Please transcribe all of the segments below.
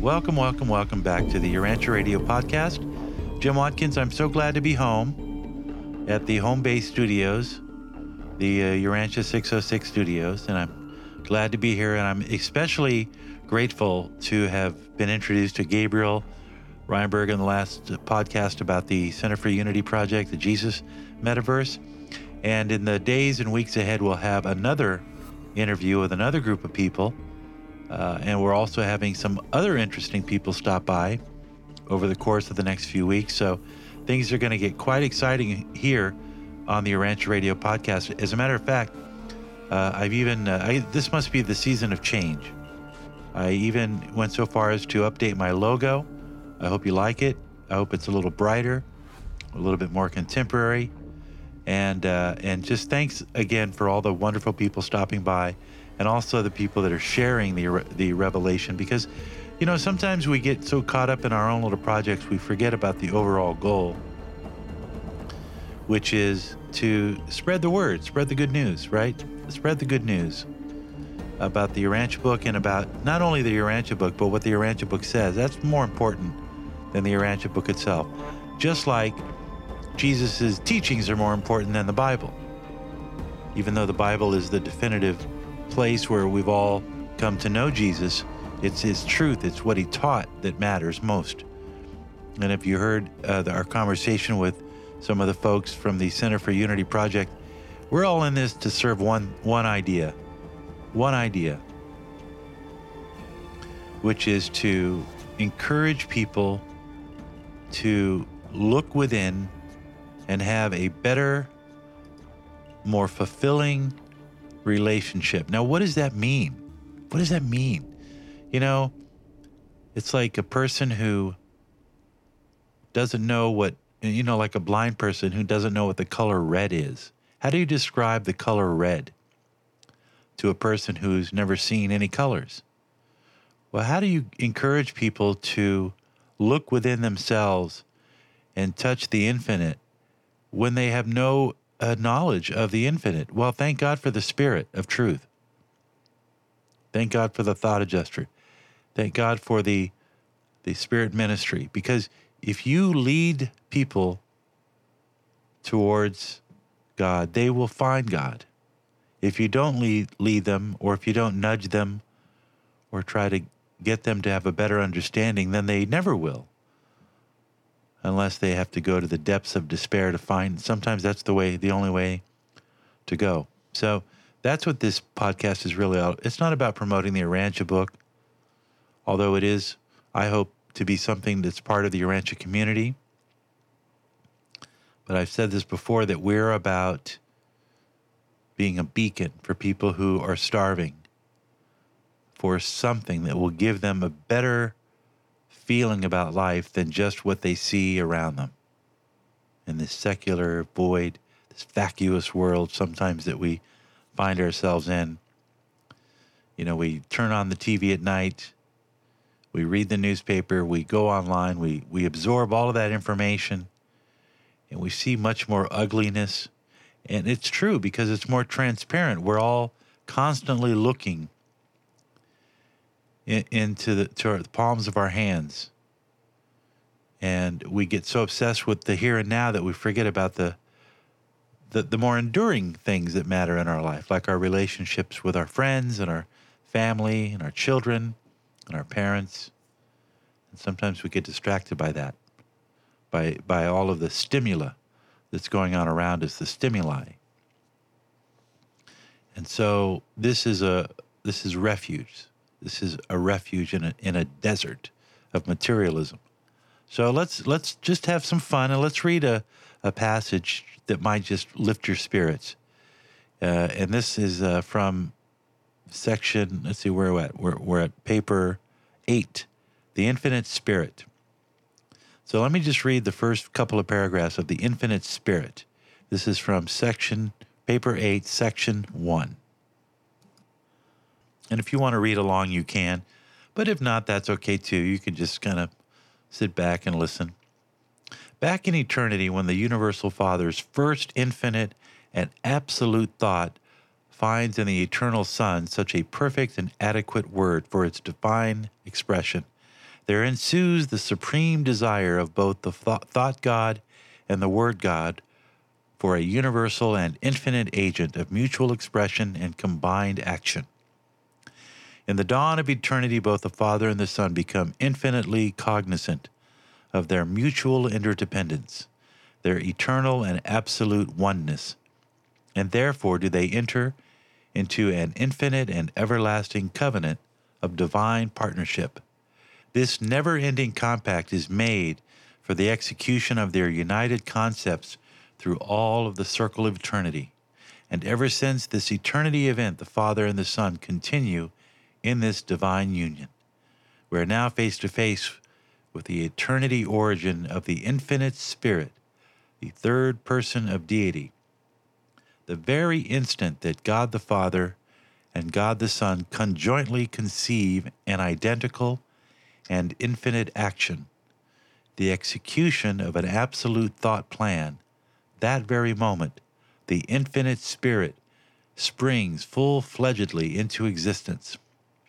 Welcome back to the Urantia Radio Podcast. Jim Watkins, I'm so glad to be home at the home base studios, the Urantia 606 studios, and I'm glad to be here, and I'm especially grateful to have been introduced to Gabriel Reinberg in the last podcast about the Center for Unity Project, the Jesus Metaverse. And in the days and weeks ahead, we'll have another interview with another group of people. And we're also having some other interesting people stop by over the course of the next few weeks. So things are going to get quite exciting here on the Urantia Radio Podcast. As a matter of fact, this must be the season of change. I even went so far as to update my logo. I hope you like it. I hope it's a little brighter, a little bit more contemporary. And just thanks again for all the wonderful people stopping by, and also the people that are sharing the revelation, because, you know, sometimes we get so caught up in our own little projects, we forget about the overall goal, which is to spread the word, spread the good news, right? Spread the good news about the Urantia book, and about not only the Urantia book, but what the Urantia book says. That's more important than the Urantia book itself. Just like Jesus' teachings are more important than the Bible. Even though the Bible is the definitive place where we've all come to know Jesus, it's his truth, it's what he taught that matters most. And if you heard our conversation with some of the folks from the Center for Unity Project, we're all in this to serve one idea, which is to encourage people to look within and have a better, more fulfilling relationship. Now, what does that mean? What does that mean? You know, it's like a person who doesn't know what, you know, like a blind person who doesn't know what the color red is. How do you describe the color red to a person who's never seen any colors? Well, how do you encourage people to look within themselves and touch the infinite when they have no knowledge of the infinite? Well, thank God for the Spirit of truth. Thank God for the thought adjuster. Thank God for the Spirit ministry. Because if you lead people towards God, they will find God. If you don't lead them, or if you don't nudge them or try to get them to have a better understanding, then they never will. Unless they have to go to the depths of despair to find. Sometimes that's the only way to go. So that's what this podcast is really about. It's not about promoting the Urantia book, although it is, I hope, to be something that's part of the Urantia community. But I've said this before, that we're about being a beacon for people who are starving for something that will give them a better feeling about life than just what they see around them in this secular void, this vacuous world sometimes that we find ourselves in. You know, we turn on the TV at night, we read the newspaper, we go online, we absorb all of that information, and we see much more ugliness. And it's true, because it's more transparent. We're all constantly looking into the palms of our hands. And we get so obsessed with the here and now that we forget about the more enduring things that matter in our life, like our relationships with our friends and our family and our children and our parents. And sometimes we get distracted by that, by all of the stimuli that's going on around us, the stimuli. And so this is refuge. This is a refuge in a desert of materialism. So let's just have some fun, and let's read a passage that might just lift your spirits. And this is from section, let's see where we're at. We're at paper 8, The Infinite Spirit. So let me just read the first couple of paragraphs of The Infinite Spirit. This is from paper 8, section 1. And if you want to read along, you can. But if not, that's okay too. You can just kind of sit back and listen. Back in eternity, when the Universal Father's first infinite and absolute thought finds in the eternal Son such a perfect and adequate word for its divine expression, there ensues the supreme desire of both the thought God and the word God for a universal and infinite agent of mutual expression and combined action. In the dawn of eternity, both the Father and the Son become infinitely cognizant of their mutual interdependence, their eternal and absolute oneness, and therefore do they enter into an infinite and everlasting covenant of divine partnership. This never-ending compact is made for the execution of their united concepts through all of the circle of eternity. And ever since this eternity event, the Father and the Son continue in this divine union. We are now face to face with the eternity origin of the infinite Spirit, the third person of deity. The very instant that God the Father and God the Son conjointly conceive an identical and infinite action, the execution of an absolute thought plan, that very moment, the infinite Spirit springs full-fledgedly into existence.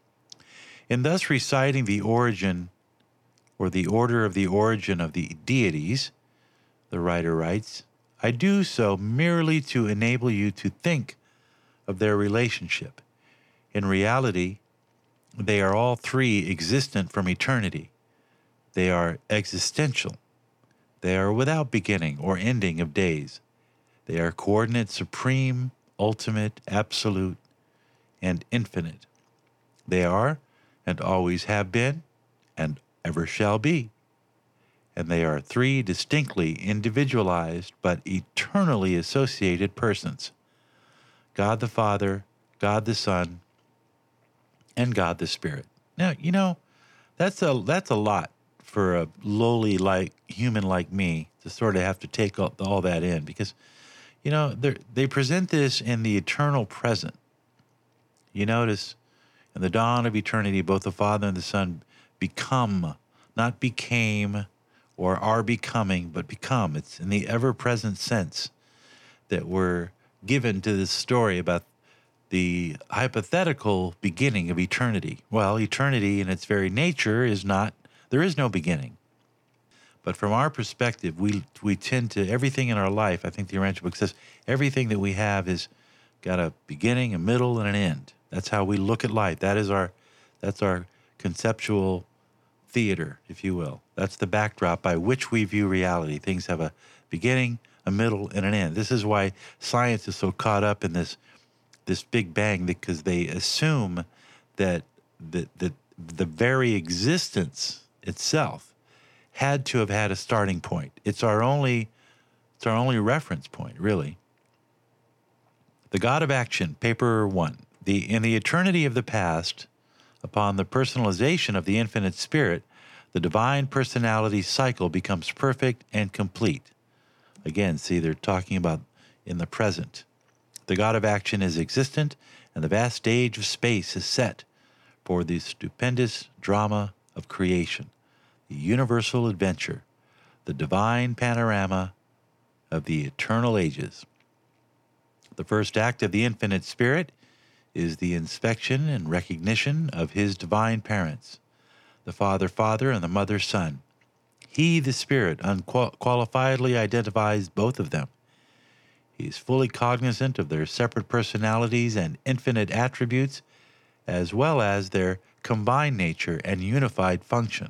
In thus reciting the origin or the order of the origin of the deities, the writer writes, I do so merely to enable you to think of their relationship. In reality, they are all three existent from eternity. They are existential. They are without beginning or ending of days. They are coordinate, supreme, ultimate, absolute, and infinite. They are, and always have been, and ever shall be. And they are three distinctly individualized but eternally associated persons: God the Father, God the Son, and God the Spirit. Now, that's a lot for a lowly human like me to sort of have to take all that in, because, they present this in the eternal present. You notice, in the dawn of eternity, both the Father and the Son become, not became or are becoming, but become. It's in the ever-present sense that we're given to this story about the hypothetical beginning of eternity. Well, eternity in its very nature there is no beginning. But from our perspective, we tend to, everything in our life, I think the Urantia book says, everything that we have is got a beginning, a middle, and an end. That's how we look at life. That's our conceptual theater, if you will. That's the backdrop by which we view reality. Things have a beginning, a middle, and an end. This is why science is so caught up in this Big Bang, because they assume that the very existence itself had to have had a starting point. It's our only reference point, really. The God of Action, paper 1. In the eternity of the past, upon the personalization of the infinite Spirit, the divine personality cycle becomes perfect and complete. Again, see, they're talking about in the present. The God of Action is existent, and the vast stage of space is set for the stupendous drama of creation, the universal adventure, the divine panorama of the eternal ages. The first act of the infinite Spirit is the inspection and recognition of his divine parents, the Father, and the Mother, Son. He, the Spirit, unqualifiedly identifies both of them. He is fully cognizant of their separate personalities and infinite attributes, as well as their combined nature and unified function.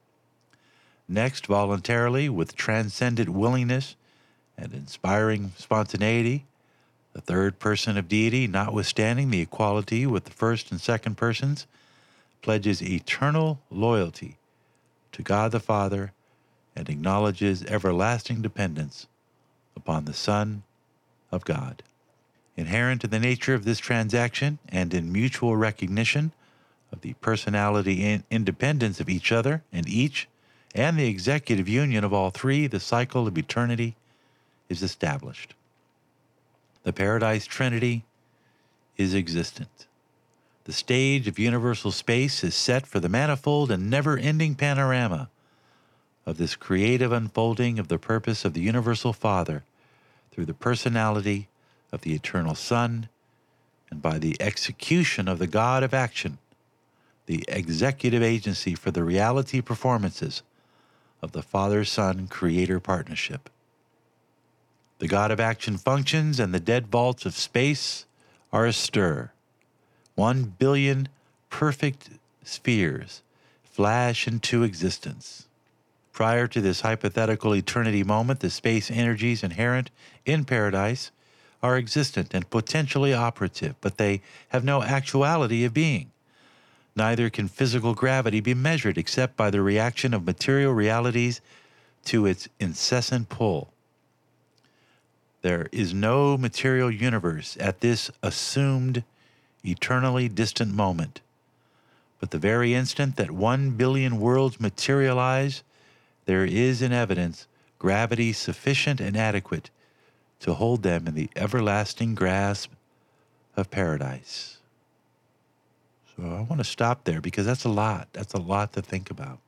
Next, voluntarily, with transcendent willingness and inspiring spontaneity, the third person of deity, notwithstanding the equality with the first and second persons, pledges eternal loyalty to God the Father and acknowledges everlasting dependence upon the Son of God. Inherent to the nature of this transaction and in mutual recognition of the personality and independence of each other and each, and the executive union of all three, the cycle of eternity is established. The Paradise Trinity is existent. The stage of universal space is set for the manifold and never-ending panorama of this creative unfolding of the purpose of the universal Father through the personality of the eternal Son and by the execution of the God of Action, the executive agency for the reality performances of the Father-Son Creator partnership. The God of action functions, and the dead vaults of space are astir. 1 billion perfect spheres flash into existence. Prior to this hypothetical eternity moment, the space energies inherent in paradise are existent and potentially operative, but they have no actuality of being. Neither can physical gravity be measured except by the reaction of material realities to its incessant pull. There is no material universe at this assumed, eternally distant moment. But the very instant that 1 billion worlds materialize, there is in evidence gravity sufficient and adequate to hold them in the everlasting grasp of paradise. So I want to stop there because that's a lot. That's a lot to think about.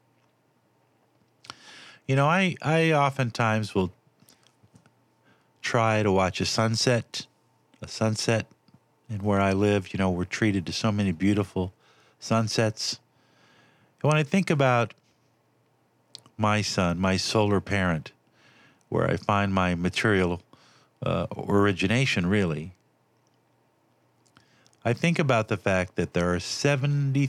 You know, I oftentimes will try to watch a sunset. And where I live, you know, we're treated to so many beautiful sunsets. And when I think about my sun, my solar parent, where I find my material origination, really, I think about the fact that there are 70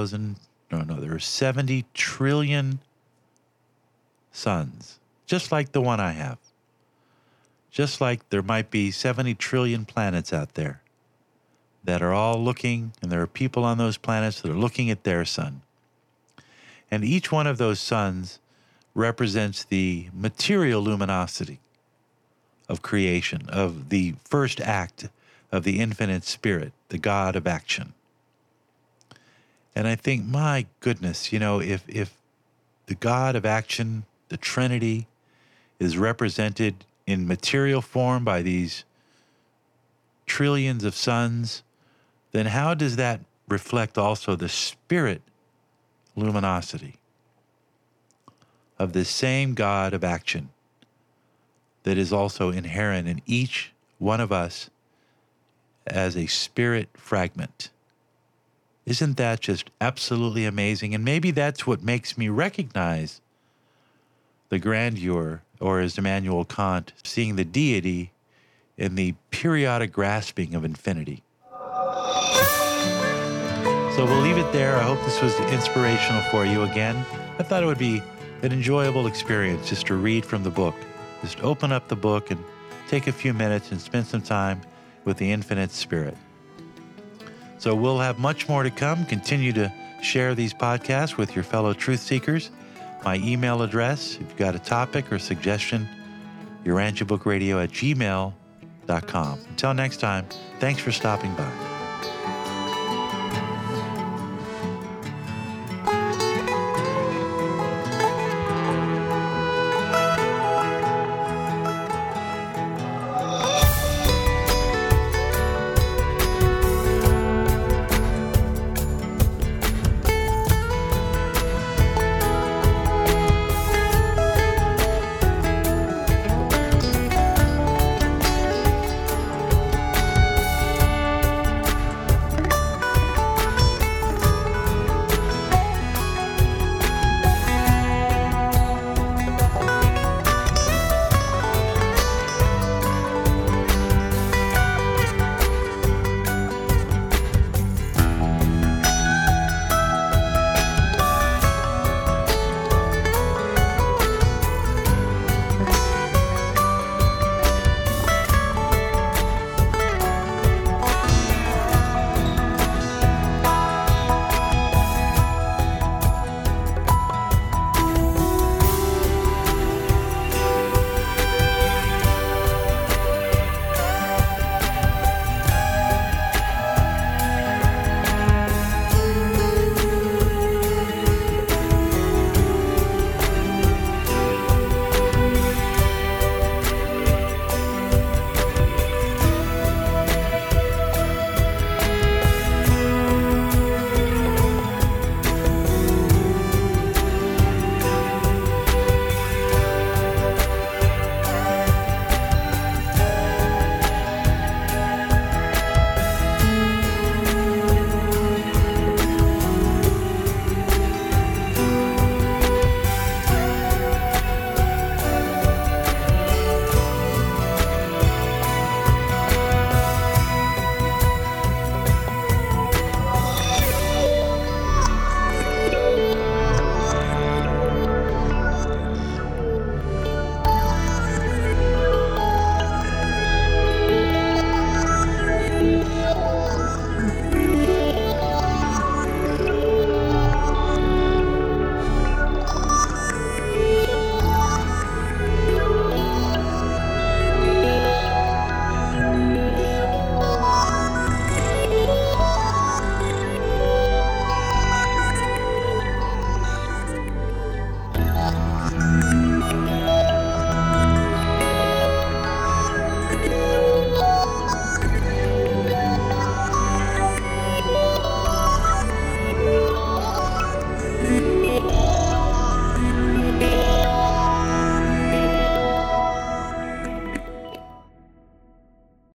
trillion suns, just like the one I have. Just like there might be 70 trillion planets out there that are all looking, and there are people on those planets that are looking at their sun. And each one of those suns represents the material luminosity of creation, of the first act of the infinite spirit, the God of action. And I think, my goodness, you know, if the God of action, the Trinity, is represented in material form by these trillions of suns, then how does that reflect also the spirit luminosity of this same God of action that is also inherent in each one of us as a spirit fragment? Isn't that just absolutely amazing? And maybe that's what makes me recognize the grandeur, or as Immanuel Kant, seeing the deity in the periodic grasping of infinity. So we'll leave it there. I hope this was inspirational for you. Again, I thought it would be an enjoyable experience just to read from the book. Just open up the book and take a few minutes and spend some time with the infinite spirit. So we'll have much more to come. Continue to share these podcasts with your fellow truth seekers. My email address, if you've got a topic or suggestion, urantiabookradio@gmail.com. Until next time, thanks for stopping by.